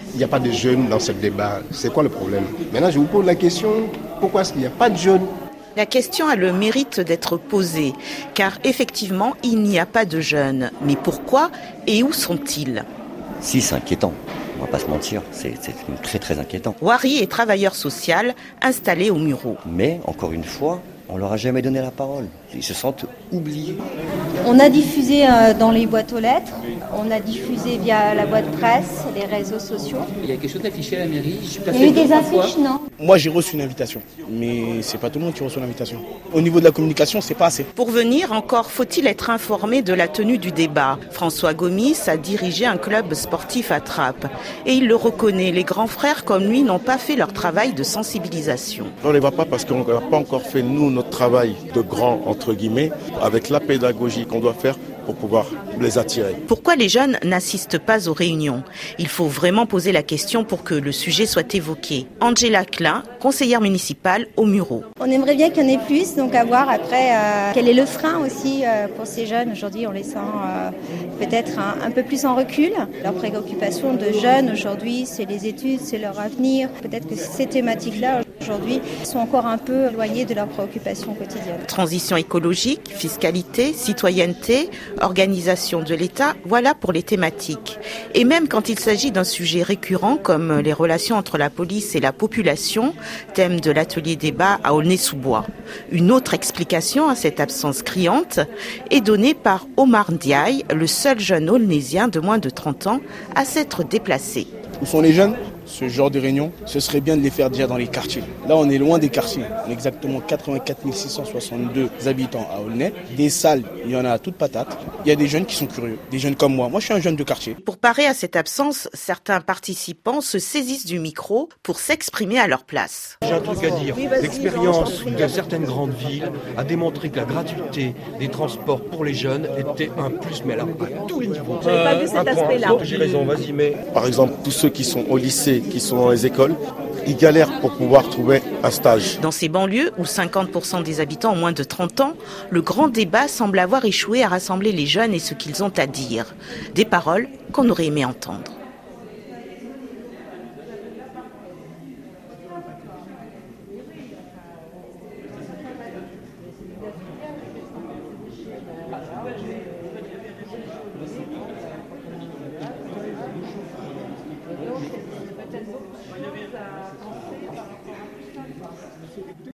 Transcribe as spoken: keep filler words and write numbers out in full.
il n'y a pas de jeunes dans ce débat. C'est quoi le problème? Maintenant, je vous pose la question, pourquoi est-ce qu'il n'y a pas de jeunes? La question a le mérite d'être posée, car effectivement, il n'y a pas de jeunes. Mais pourquoi et où sont-ils? Si, c'est inquiétant. On va pas se mentir, c'est, c'est très très inquiétant. Wari est travailleur social installé au Muro. Mais, encore une fois, on leur a jamais donné la parole. Ils se sentent oubliés. On a diffusé euh, dans les boîtes aux lettres, on a diffusé via la boîte presse, les réseaux sociaux. Il y a quelque chose d'affiché à la mairie. Je suis Il y a eu des affiches, non? Moi, j'ai reçu une invitation, mais c'est pas tout le monde qui reçoit l'invitation. Au niveau de la communication, c'est pas assez. Pour venir, encore faut-il être informé de la tenue du débat. François Gomis a dirigé un club sportif à Trappes. Et il le reconnaît, les grands frères comme lui n'ont pas fait leur travail de sensibilisation. On ne les voit pas parce qu'on n'a pas encore fait, nous, notre travail de grand, entre guillemets, avec la pédagogie qu'on doit faire pour pouvoir les attirer. Pourquoi les jeunes n'assistent pas aux réunions? Il faut vraiment poser la question pour que le sujet soit évoqué. Angela Klein, conseillère municipale au Muro. On aimerait bien qu'il y en ait plus, donc à voir après euh, quel est le frein aussi euh, pour ces jeunes. Aujourd'hui, on les sent euh, peut-être un, un peu plus en recul. Leur préoccupation de jeunes aujourd'hui, c'est les études, c'est leur avenir. Peut-être que ces thématiques-là, aujourd'hui, sont encore un peu éloignées de leurs préoccupations quotidiennes. Transition écologique, fiscalité, citoyenneté, organisation de l'État, voilà pour les thématiques. Et même quand il s'agit d'un sujet récurrent comme les relations entre la police et la population, thème de l'atelier débat à Aulnay-sous-Bois. Une autre explication à cette absence criante est donnée par Omar Ndiaye, le seul jeune aulnaysien de moins de trente ans à s'être déplacé. Où sont les jeunes? Ce genre de réunion, ce serait bien de les faire déjà dans les quartiers. Là, on est loin des quartiers. On est exactement quatre-vingt-quatre mille six cent soixante-deux habitants à Aulnay. Des salles, il y en a à toutes patates. Il y a des jeunes qui sont curieux, des jeunes comme moi. Moi, je suis un jeune de quartier. Pour parer à cette absence, certains participants se saisissent du micro pour s'exprimer à leur place. J'ai un truc à dire. L'expérience de certaines grandes villes a démontré que la gratuité des transports pour les jeunes était un plus, mais alors à tous les niveaux. J'avais pas vu cet aspect-là. J'ai raison, vas-y, mais... Par exemple, tous ceux qui sont au lycée, qui sont dans les écoles, ils galèrent pour pouvoir trouver un stage. Dans ces banlieues où cinquante pour cent des habitants ont moins de trente ans, le grand débat semble avoir échoué à rassembler les jeunes et ce qu'ils ont à dire. Des paroles qu'on aurait aimé entendre.